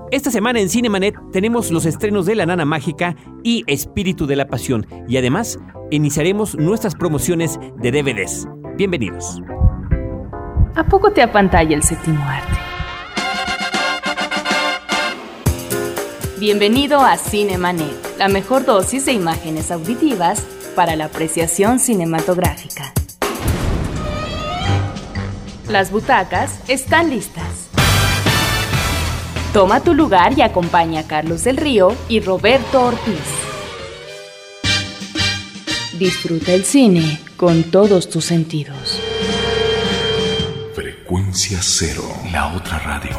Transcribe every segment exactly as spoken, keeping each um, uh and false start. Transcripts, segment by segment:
Esta semana en Cinemanet tenemos los estrenos de La Nana Mágica y Espíritu de la Pasión. Y además, iniciaremos nuestras promociones de D V Ds. Bienvenidos. ¿A poco te apantalla el séptimo arte? Bienvenido a Cinemanet, la mejor dosis de imágenes auditivas para la apreciación cinematográfica. Las butacas están listas. Toma tu lugar y acompaña a Carlos del Río y Roberto Ortiz. Disfruta el cine con todos tus sentidos. Frecuencia Cero, la otra radio.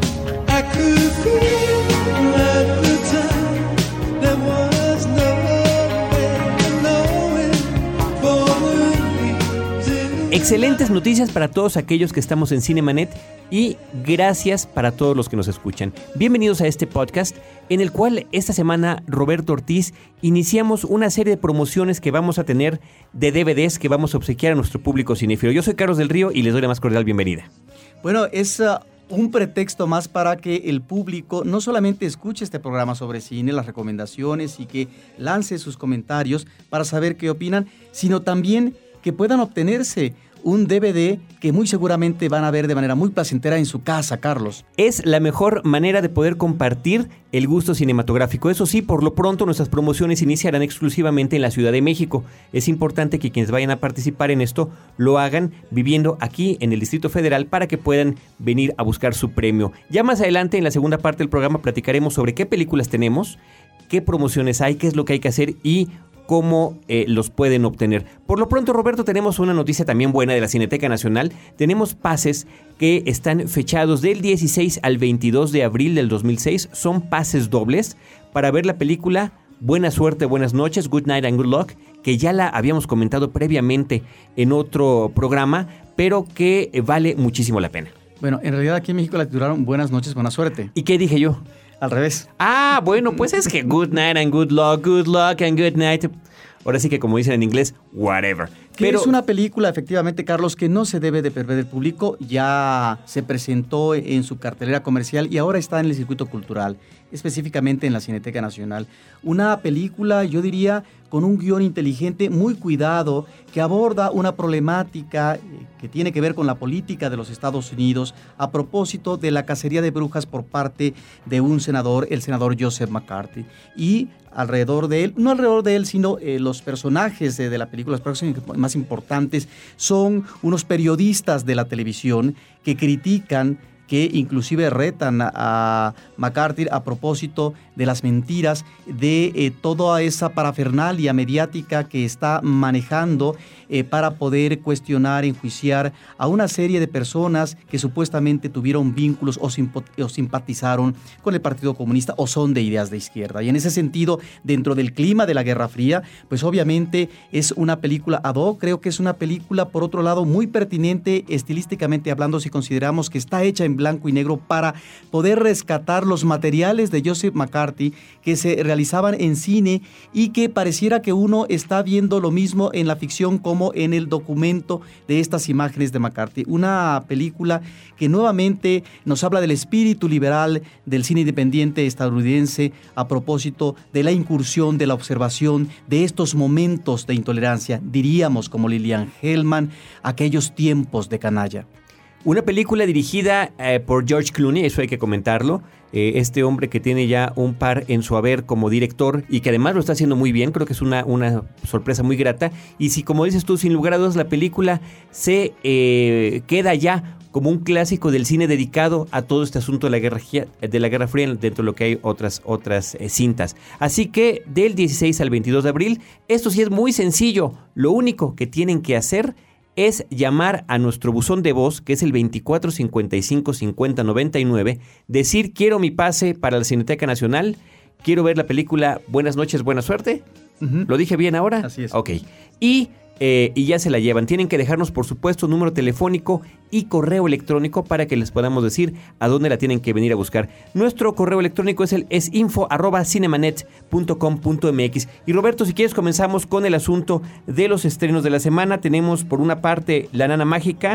Excelentes noticias para todos aquellos que estamos en Cinemanet y gracias para todos los que nos escuchan. Bienvenidos a este podcast en el cual esta semana Roberto Ortiz iniciamos una serie de promociones que vamos a tener de D V Ds que vamos a obsequiar a nuestro público cinéfilo. Yo soy Carlos del Río y les doy la más cordial bienvenida. Bueno, es uh, un pretexto más para que el público no solamente escuche este programa sobre cine, las recomendaciones y que lance sus comentarios para saber qué opinan, sino también que puedan obtenerse un D V D que muy seguramente van a ver de manera muy placentera en su casa, Carlos. Es la mejor manera de poder compartir el gusto cinematográfico. Eso sí, por lo pronto nuestras promociones iniciarán exclusivamente en la Ciudad de México. Es importante que quienes vayan a participar en esto lo hagan viviendo aquí en el Distrito Federal para que puedan venir a buscar su premio. Ya más adelante, en la segunda parte del programa, platicaremos sobre qué películas tenemos, qué promociones hay, qué es lo que hay que hacer y cómo eh, los pueden obtener. Por lo pronto, Roberto, tenemos una noticia también buena de la Cineteca Nacional. Tenemos pases que están fechados del dieciséis al veintidós de abril del dos mil seis. Son pases dobles para ver la película Buena Suerte, Buenas Noches, Good Night and Good Luck, que ya la habíamos comentado previamente en otro programa, pero que eh, vale muchísimo la pena. Bueno, en realidad aquí en México la titularon Buenas Noches, Buena Suerte. ¿Y qué dije yo? Al revés. Ah, bueno, pues es que good night and good luck, good luck and good night. Ahora sí que como dicen en inglés, whatever. Que Pero es una película, efectivamente, Carlos, que no se debe de perder el público. Ya se presentó en su cartelera comercial y ahora está en el circuito cultural, específicamente en la Cineteca Nacional. Una película, yo diría, con un guión inteligente, muy cuidado, que aborda una problemática que tiene que ver con la política de los Estados Unidos a propósito de la cacería de brujas por parte de un senador, el senador Joseph McCarthy. Y alrededor de él, no alrededor de él, sino eh, los personajes de, de la película, los personajes más importantes son unos periodistas de la televisión que critican, que inclusive retan a McCarthy a propósito de las mentiras, de eh, toda esa parafernalia mediática que está manejando eh, para poder cuestionar, enjuiciar a una serie de personas que supuestamente tuvieron vínculos o, simpo- o simpatizaron con el Partido Comunista o son de ideas de izquierda. Y en ese sentido, dentro del clima de la Guerra Fría, pues obviamente es una película ad hoc. Creo que es una película, por otro lado, muy pertinente estilísticamente hablando, si consideramos que está hecha en blanco y negro para poder rescatar los materiales de Joseph McCarthy que se realizaban en cine y que pareciera que uno está viendo lo mismo en la ficción como en el documento de estas imágenes de McCarthy. Una película que nuevamente nos habla del espíritu liberal del cine independiente estadounidense a propósito de la incursión, de la observación de estos momentos de intolerancia, diríamos como Lillian Hellman, aquellos tiempos de canalla. Una película dirigida eh, por George Clooney, eso hay que comentarlo. Eh, este hombre que tiene ya un par en su haber como director y que además lo está haciendo muy bien, creo que es una, una sorpresa muy grata. Y si, como dices tú, sin lugar a dudas, la película se eh, queda ya como un clásico del cine dedicado a todo este asunto de la Guerra, de la Guerra Fría, dentro de lo que hay otras, otras eh, cintas. Así que del dieciséis al veintidós de abril, esto sí es muy sencillo. Lo único que tienen que hacer es llamar a nuestro buzón de voz, que es el veinticuatro cincuenta y cinco cincuenta noventa y nueve, decir quiero mi pase para la Cineteca Nacional, quiero ver la película Buenas Noches, Buena Suerte. Uh-huh. ¿Lo dije bien ahora? Así es. Ok. Y, eh, y ya se la llevan. Tienen que dejarnos, por supuesto, número telefónico y correo electrónico para que les podamos decir a dónde la tienen que venir a buscar. Nuestro correo electrónico es el es info arroba cinemanet punto com punto mx. Y Roberto, si quieres, comenzamos con el asunto de los estrenos de la semana. Tenemos por una parte La Nana Mágica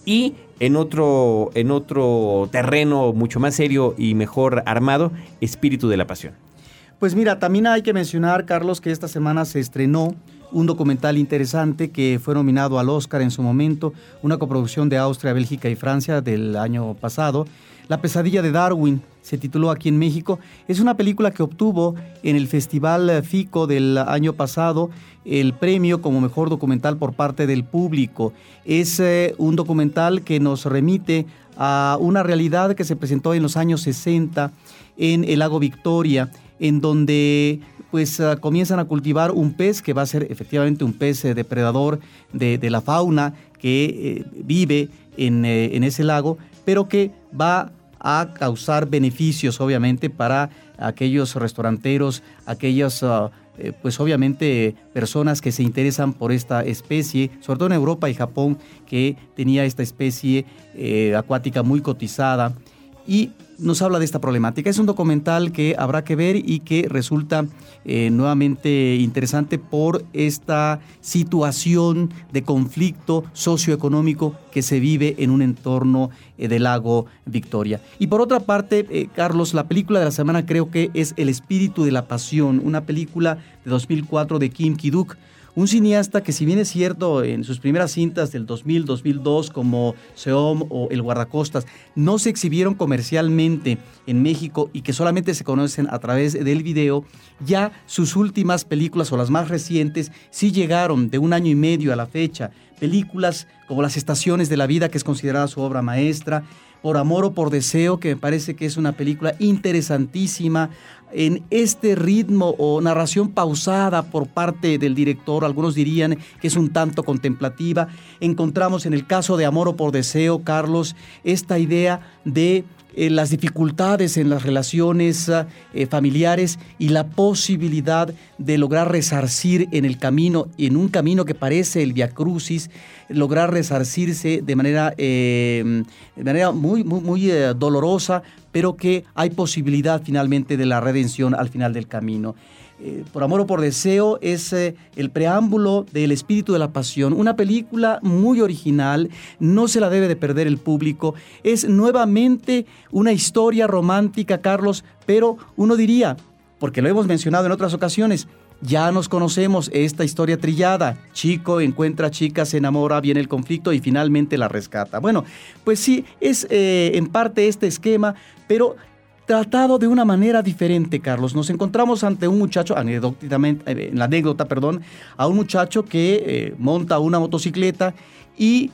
y en otro, en otro terreno mucho más serio y mejor armado, Espíritu de la Pasión. Pues mira, también hay que mencionar, Carlos, que esta semana se estrenó un documental interesante que fue nominado al Oscar en su momento, una coproducción de Austria, Bélgica y Francia del año pasado. La pesadilla de Darwin se tituló aquí en México. Es una película que obtuvo en el Festival FICO del año pasado el premio como mejor documental por parte del público. Es eh, un documental que nos remite a una realidad que se presentó en los años sesenta en el lago Victoria, en donde pues uh, comienzan a cultivar un pez que va a ser efectivamente un pez eh, depredador de, de la fauna que eh, vive en, eh, en ese lago, pero que va a causar beneficios obviamente para aquellos restauranteros, aquellas uh, eh, pues obviamente personas que se interesan por esta especie, sobre todo en Europa y Japón, que tenía esta especie eh, acuática muy cotizada, y nos habla de esta problemática. Es un documental que habrá que ver y que resulta eh, nuevamente interesante por esta situación de conflicto socioeconómico que se vive en un entorno eh, del lago Victoria. Y por otra parte, eh, Carlos, la película de la semana creo que es El Espíritu de la Pasión, una película de dos mil cuatro de Kim Ki-duk, un cineasta que, si bien es cierto, en sus primeras cintas del dos mil, dos mil dos, como Seom o El Guardacostas, no se exhibieron comercialmente en México y que solamente se conocen a través del video, ya sus últimas películas o las más recientes sí llegaron de un año y medio a la fecha. Películas como Las Estaciones de la Vida, que es considerada su obra maestra, Por Amor o Por Deseo, que me parece que es una película interesantísima en este ritmo o narración pausada por parte del director. Algunos dirían que es un tanto contemplativa. Encontramos en el caso de Amor o Por Deseo, Carlos, esta idea de eh, las dificultades en las relaciones eh, familiares y la posibilidad de lograr resarcir en el camino, en un camino que parece el Vía Crucis, lograr resarcirse de manera, eh, de manera muy, muy, muy eh, dolorosa, pero que hay posibilidad finalmente de la redención al final del camino. Eh, Por Amor o Por Deseo es eh, el preámbulo del Espíritu de la Pasión, una película muy original, no se la debe de perder el público. Es nuevamente una historia romántica, Carlos, pero uno diría, porque lo hemos mencionado en otras ocasiones, ya nos conocemos esta historia trillada. Chico encuentra chica, se enamora, viene el conflicto y finalmente la rescata. Bueno, pues sí, es eh, en parte este esquema, pero tratado de una manera diferente, Carlos. Nos encontramos ante un muchacho, anecdóticamente, eh, en la anécdota, perdón, a un muchacho que eh, monta una motocicleta y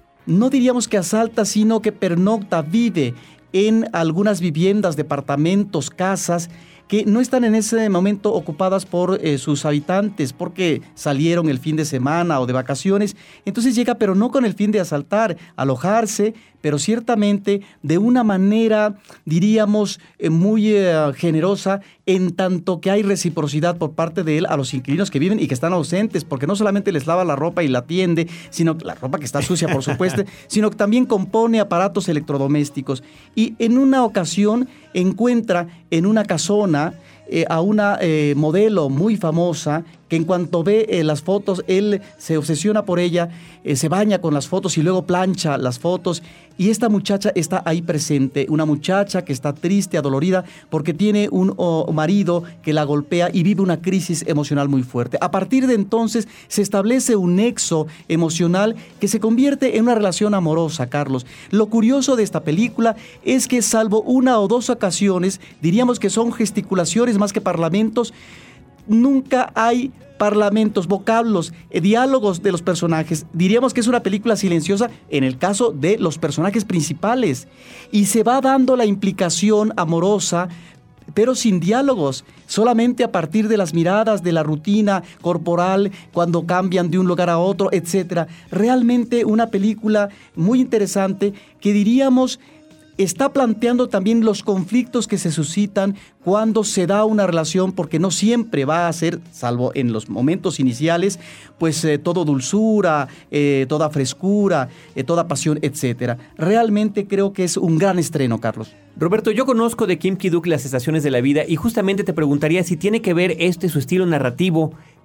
no diríamos que asalta, sino que pernocta, vive en algunas viviendas, departamentos, casas, que no están en ese momento ocupadas por eh, sus habitantes porque salieron el fin de semana o de vacaciones. Entonces llega, pero no con el fin de asaltar, alojarse, pero ciertamente de una manera, diríamos, eh, muy eh, generosa, en tanto que hay reciprocidad por parte de él a los inquilinos que viven y que están ausentes, porque no solamente les lava la ropa y la atiende, sino la ropa que está sucia, por supuesto, sino que también compone aparatos electrodomésticos. Y en una ocasión encuentra en una casona eh, a una eh, modelo muy famosa que en cuanto ve eh, las fotos, él se obsesiona por ella, eh, se baña con las fotos y luego plancha las fotos. Y esta muchacha está ahí presente, una muchacha que está triste, adolorida, porque tiene un oh, marido que la golpea y vive una crisis emocional muy fuerte. A partir de entonces se establece un nexo emocional que se convierte en una relación amorosa, Carlos. Lo curioso de esta película es que, salvo una o dos ocasiones, diríamos que son gesticulaciones más que parlamentos, nunca hay parlamentos, vocablos, eh, diálogos de los personajes. Diríamos que es una película silenciosa en el caso de los personajes principales. Y se va dando la implicación amorosa, pero sin diálogos, solamente a partir de las miradas, de la rutina corporal, cuando cambian de un lugar a otro, etcétera. Realmente una película muy interesante que diríamos está planteando también los conflictos que se suscitan cuando se da una relación, porque no siempre va a ser, salvo en los momentos iniciales, pues eh, todo dulzura, eh, toda frescura, eh, toda pasión, etcétera. Realmente creo que es un gran estreno, Carlos. Roberto, yo conozco de Kim Ki-duk Las Estaciones de la Vida y justamente te preguntaría si tiene que ver este su estilo narrativo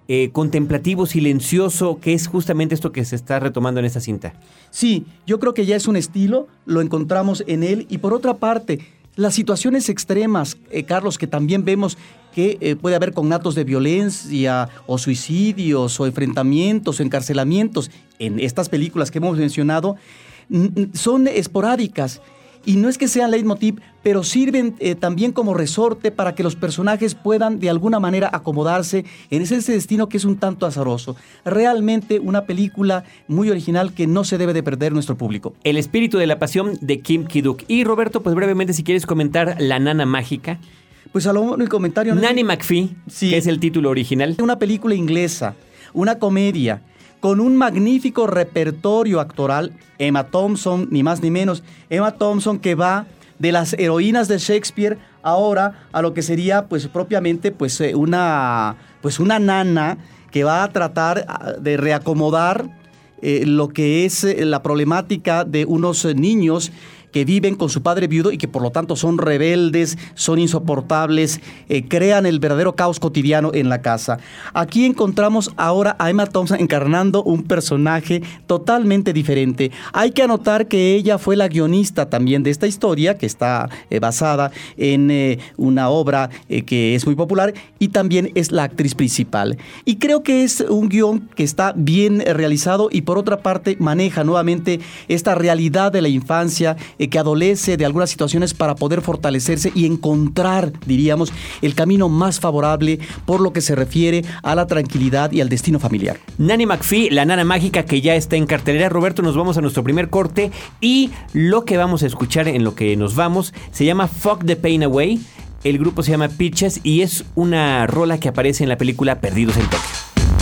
eh, contemplativo, silencioso, que es justamente esto que se está retomando en esta cinta. Sí, yo creo que ya es un estilo, lo encontramos en él. Y por otra parte, las situaciones extremas, eh, Carlos, que también vemos que eh, puede haber cognatos de violencia o suicidios o enfrentamientos o encarcelamientos en estas películas que hemos mencionado, n- son esporádicas. Y no es que sean leitmotiv, pero sirven eh, también como resorte para que los personajes puedan de alguna manera acomodarse en ese, ese destino que es un tanto azaroso. Realmente una película muy original que no se debe de perder nuestro público. El espíritu de la pasión de Kim Ki-duk. Y Roberto, pues brevemente, si quieres comentar La Nana Mágica. Pues a lo único comentario... Nanny McPhee, sí, que es el título original. Una película inglesa, una comedia, con un magnífico repertorio actoral. Emma Thompson, ni más ni menos. Emma Thompson, que va de las heroínas de Shakespeare ahora a lo que sería pues propiamente pues una, pues una nana que va a tratar de reacomodar eh, lo que es eh, la problemática de unos eh, niños que viven con su padre viudo y que por lo tanto son rebeldes, son insoportables, eh, crean el verdadero caos cotidiano en la casa. Aquí encontramos ahora a Emma Thompson encarnando un personaje totalmente diferente. Hay que anotar que ella fue la guionista también de esta historia, que está eh, basada en eh, una obra eh, que es muy popular, y también es la actriz principal. Y creo que es un guión que está bien realizado y por otra parte maneja nuevamente esta realidad de la infancia, que adolece de algunas situaciones para poder fortalecerse y encontrar, diríamos, el camino más favorable por lo que se refiere a la tranquilidad y al destino familiar. Nanny McPhee, la nana mágica, que ya está en cartelera. Roberto, nos vamos a nuestro primer corte y lo que vamos a escuchar en lo que nos vamos se llama Fuck the Pain Away. El grupo se llama Peaches y es una rola que aparece en la película Perdidos en Tokio.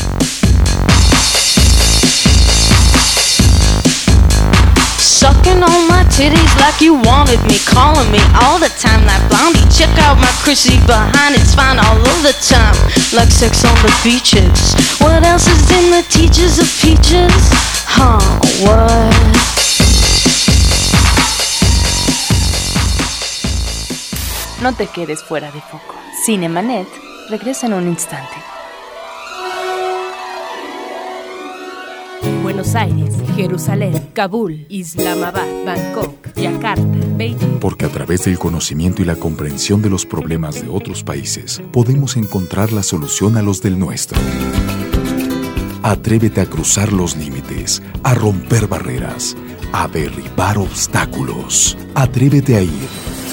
Sucking on my titties like you wanted me, calling me all the time, that blondie. Check out my Chrissy behind, it's fine all of the time, like sex on the beaches. What else is in the teachers of peaches? Huh, what? No te quedes fuera de foco. Cinemanet regresa en un instante. Buenos Aires, Jerusalén, Kabul, Islamabad, Bangkok, Yakarta, Beijing. Porque a través del conocimiento y la comprensión de los problemas de otros países, podemos encontrar la solución a los del nuestro. Atrévete a cruzar los límites, a romper barreras, a derribar obstáculos. Atrévete a ir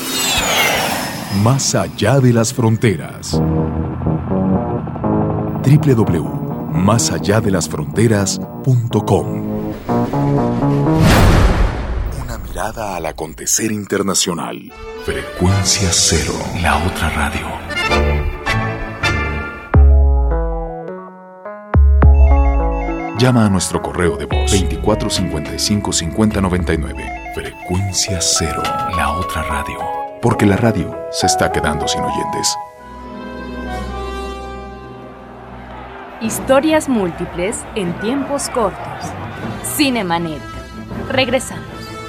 más allá de las fronteras. doble u doble u doble u punto más allá de las fronteras punto com. Una mirada al acontecer internacional. Frecuencia Cero, la otra radio. Llama a nuestro correo de voz veinticuatro cincuenta y cinco cincuenta noventa y nueve. Frecuencia Cero, la otra radio. Porque la radio se está quedando sin oyentes. Historias múltiples en tiempos cortos. Cinemanet. Regresamos.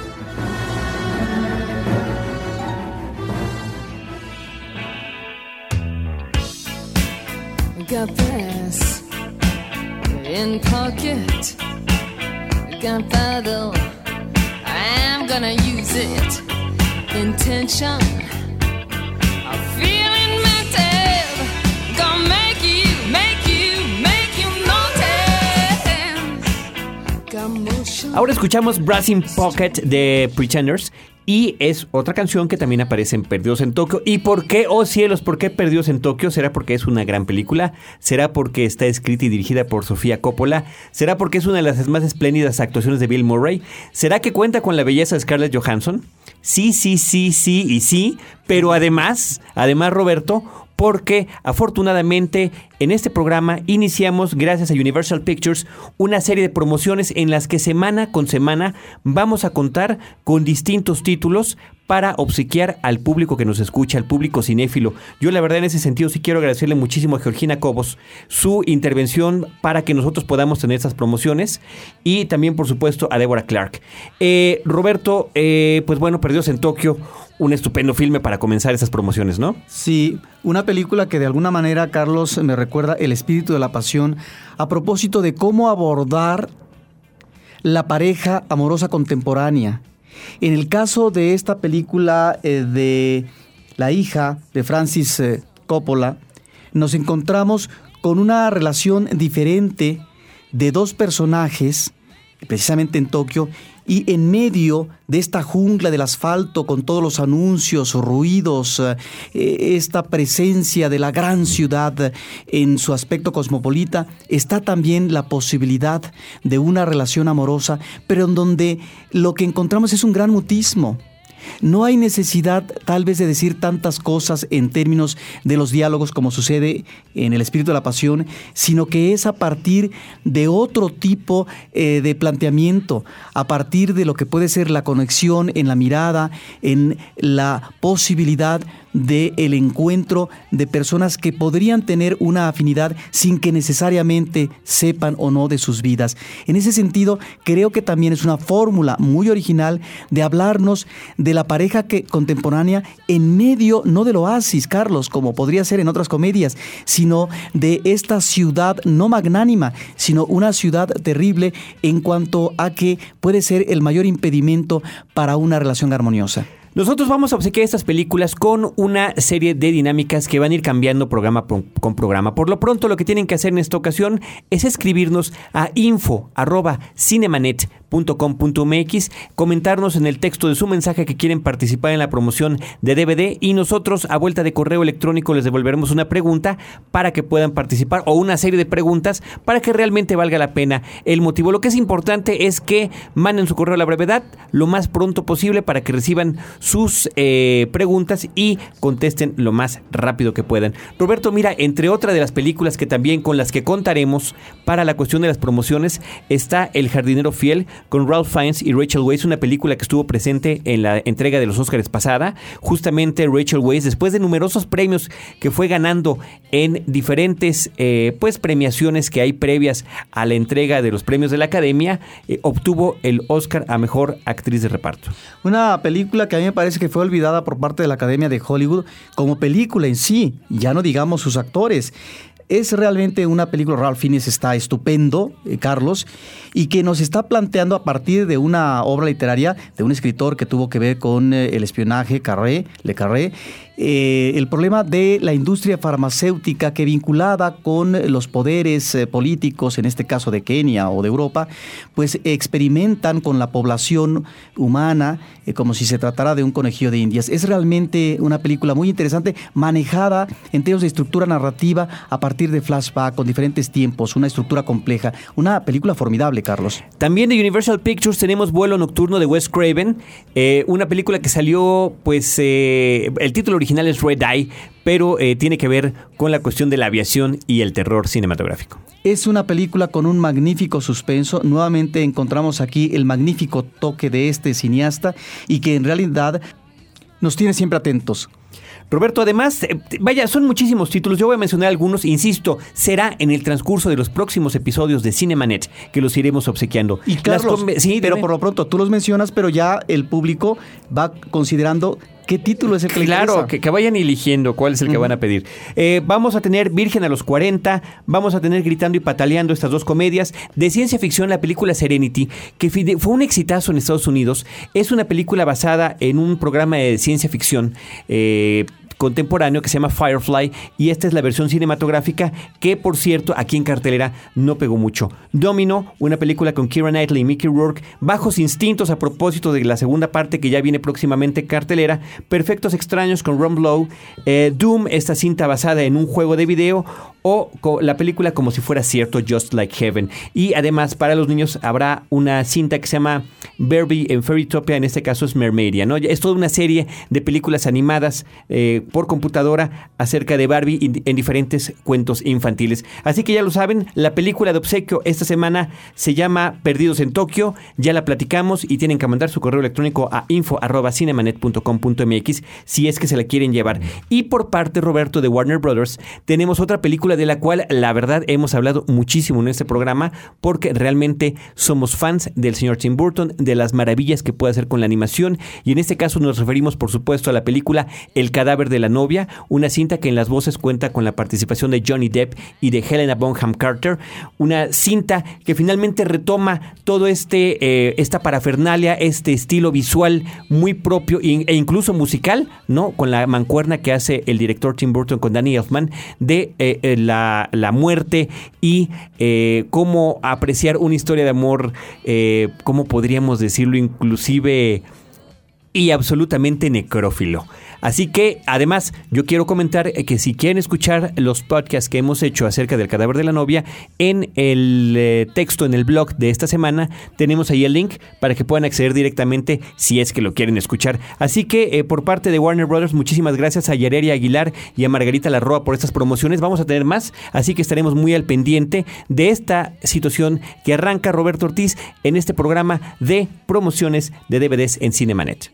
Got this in pocket. Gunpowder. I'm gonna use it. Intention. I'm feeling mental. Gonna make you, make you, make you notice. Got motion. Ahora escuchamos Brass in Pocket de Pretenders. Y es otra canción que también aparece en Perdidos en Tokio. ¿Y por qué, oh cielos, por qué Perdidos en Tokio? ¿Será porque es una gran película? ¿Será porque está escrita y dirigida por Sofía Coppola? ¿Será porque es una de las más espléndidas actuaciones de Bill Murray? ¿Será que cuenta con la belleza de Scarlett Johansson? Sí, sí, sí, sí y sí. Pero además, además Roberto, porque afortunadamente en este programa iniciamos, gracias a Universal Pictures, una serie de promociones en las que semana con semana vamos a contar con distintos títulos para obsequiar al público que nos escucha, al público cinéfilo. Yo la verdad en ese sentido sí quiero agradecerle muchísimo a Georgina Cobos su intervención para que nosotros podamos tener estas promociones y también por supuesto a Deborah Clark. Eh, Roberto, eh, pues bueno, Perdidos en Tokio, un estupendo filme para comenzar esas promociones, ¿no? Sí, una película que de alguna manera, Carlos, me recuerda El espíritu de la pasión a propósito de cómo abordar la pareja amorosa contemporánea. En el caso de esta película eh, de La hija de Francis eh, Coppola, nos encontramos con una relación diferente de dos personajes, precisamente en Tokio, y en medio de esta jungla del asfalto con todos los anuncios, ruidos, eh, esta presencia de la gran ciudad en su aspecto cosmopolita, está también la posibilidad de una relación amorosa, pero en donde lo que encontramos es un gran mutismo. No hay necesidad tal vez de decir tantas cosas en términos de los diálogos como sucede en El espíritu de la pasión, sino que es a partir de otro tipo eh, de planteamiento, a partir de lo que puede ser la conexión en la mirada, en la posibilidad de el encuentro de personas que podrían tener una afinidad sin que necesariamente sepan o no de sus vidas. En ese sentido, creo que también es una fórmula muy original de hablarnos de la pareja que, contemporánea en medio, no del oasis, Carlos, como podría ser en otras comedias, sino de esta ciudad no magnánima, sino una ciudad terrible en cuanto a que puede ser el mayor impedimento para una relación armoniosa. Nosotros vamos a obsequiar estas películas con una serie de dinámicas que van a ir cambiando programa con programa. Por lo pronto, lo que tienen que hacer en esta ocasión es escribirnos a info arroba cinemanet punto com punto m x, comentarnos en el texto de su mensaje que quieren participar en la promoción de D V D y nosotros a vuelta de correo electrónico les devolveremos una pregunta para que puedan participar o una serie de preguntas para que realmente valga la pena el motivo. Lo que es importante es que manden su correo a la brevedad lo más pronto posible para que reciban sus eh, preguntas y contesten lo más rápido que puedan. Roberto, mira, entre otras de las películas que también con las que contaremos para la cuestión de las promociones está El jardinero fiel con Ralph Fiennes y Rachel Weisz, una película que estuvo presente en la entrega de los Óscares pasada. Justamente Rachel Weisz, después de numerosos premios que fue ganando en diferentes eh, pues premiaciones que hay previas a la entrega de los premios de la Academia, eh, obtuvo el Óscar a Mejor Actriz de Reparto. Una película que a mí me parece que fue olvidada por parte de la Academia de Hollywood como película en sí, ya no digamos sus actores. Es realmente una película, Ralph Fiennes está estupendo, eh, Carlos, y que nos está planteando a partir de una obra literaria de un escritor que tuvo que ver con eh, el espionaje, Carré, Le Carré, eh, el problema de la industria farmacéutica que vinculada con los poderes eh, políticos, en este caso de Kenia o de Europa, pues experimentan con la población humana eh, como si se tratara de un conejillo de indias. Es realmente una película muy interesante, manejada en términos de estructura narrativa a partir de flashback con diferentes tiempos, una estructura compleja, una película formidable, Carlos. También de Universal Pictures tenemos Vuelo Nocturno de Wes Craven, eh, una película que salió, pues eh, el título original es Red Eye, pero eh, tiene que ver con la cuestión de la aviación y el terror cinematográfico. Es una película con un magnífico suspenso. Nuevamente encontramos aquí el magnífico toque de este cineasta y que en realidad nos tiene siempre atentos. Roberto, además, eh, vaya, son muchísimos títulos. Yo voy a mencionar algunos, insisto, será en el transcurso de los próximos episodios de Cinemanet que los iremos obsequiando. Y Carlos, Las sí, pero dime. Por lo pronto tú los mencionas, pero ya el público va considerando qué título es el que le interesa. Claro, que, que vayan eligiendo cuál es el uh-huh. que van a pedir. Eh, vamos a tener Virgen a los cuarenta, vamos a tener Gritando y Pataleando, estas dos comedias. De ciencia ficción, la película Serenity, que fue un exitazo en Estados Unidos. Es una película basada en un programa de ciencia ficción eh, contemporáneo que se llama Firefly, y esta es la versión cinematográfica que, por cierto, aquí en cartelera no pegó mucho. Domino, una película con Keira Knightley y Mickey Rourke. Bajos Instintos, a propósito de la segunda parte que ya viene próximamente en cartelera. Perfectos Extraños con Ron Blow. eh, Doom, esta cinta basada en un juego de video. o co- la película Como si fuera cierto, Just Like Heaven. Y además para los niños habrá una cinta que se llama Barbie en Fairytopia, en este caso es Mermaidia, ¿no? Es toda una serie de películas animadas eh, por computadora acerca de Barbie en, en diferentes cuentos infantiles. Así que ya lo saben, la película de obsequio esta semana se llama Perdidos en Tokio, ya la platicamos y tienen que mandar su correo electrónico a info arroba cinemanet punto com punto m x si es que se la quieren llevar. Y por parte, Roberto, de Warner Brothers, tenemos otra película de la cual la verdad hemos hablado muchísimo en este programa porque realmente somos fans del señor Tim Burton, de las maravillas que puede hacer con la animación, y en este caso nos referimos por supuesto a la película El cadáver de la novia, una cinta que en las voces cuenta con la participación de Johnny Depp y de Helena Bonham Carter, una cinta que finalmente retoma todo este eh, esta parafernalia, este estilo visual muy propio e incluso musical, ¿no? Con la mancuerna que hace el director Tim Burton con Danny Elfman de eh, eh, la, la muerte y eh, cómo apreciar una historia de amor, eh, cómo podríamos decirlo, inclusive y absolutamente necrófilo. Así que, además, yo quiero comentar que si quieren escuchar los podcasts que hemos hecho acerca del cadáver de la novia, en el eh, texto, en el blog de esta semana, tenemos ahí el link para que puedan acceder directamente si es que lo quieren escuchar. Así que, eh, por parte de Warner Brothers, muchísimas gracias a Yareria Aguilar y a Margarita Larroa por estas promociones. Vamos a tener más, así que estaremos muy al pendiente de esta situación que arranca Roberto Ortiz en este programa de promociones de D V Ds en Cinemanet.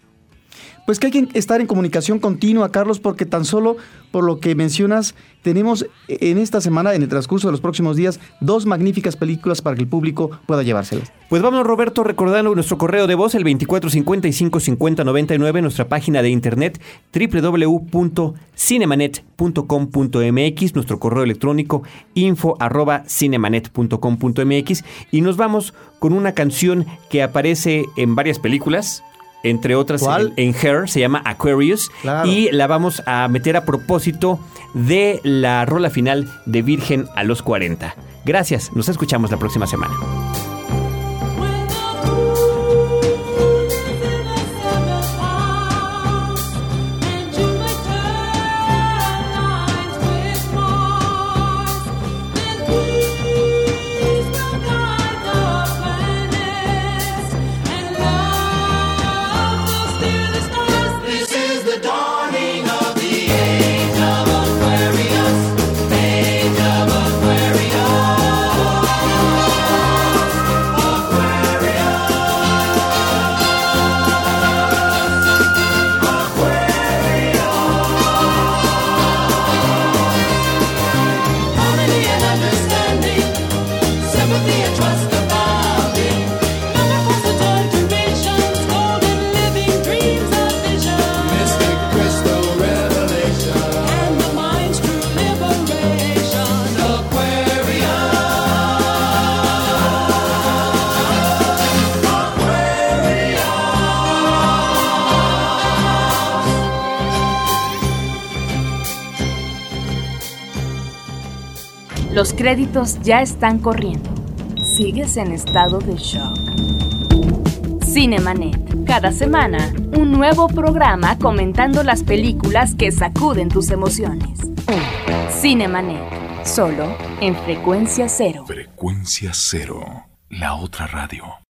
Pues que hay que estar en comunicación continua, Carlos, porque tan solo por lo que mencionas, tenemos en esta semana, en el transcurso de los próximos días, dos magníficas películas para que el público pueda llevárselas. Pues vamos, Roberto, recordando nuestro correo de voz, el veinticuatro cincuenta y cinco cincuenta noventa y nueve, nuestra página de internet, doble u doble u doble u punto cinemanet punto com punto m x, nuestro correo electrónico, info arroba cinemanet punto com punto m x, y nos vamos con una canción que aparece en varias películas, entre otras en, en Her, se llama Aquarius, claro. Y la vamos a meter a propósito de la rola final de Virgen a los cuarenta. Gracias, nos escuchamos la próxima semana. Los créditos ya están corriendo. Sigues en estado de shock. Cinemanet. Cada semana, un nuevo programa comentando las películas que sacuden tus emociones. Cinemanet. Solo en Frecuencia Cero. Frecuencia Cero. La otra radio.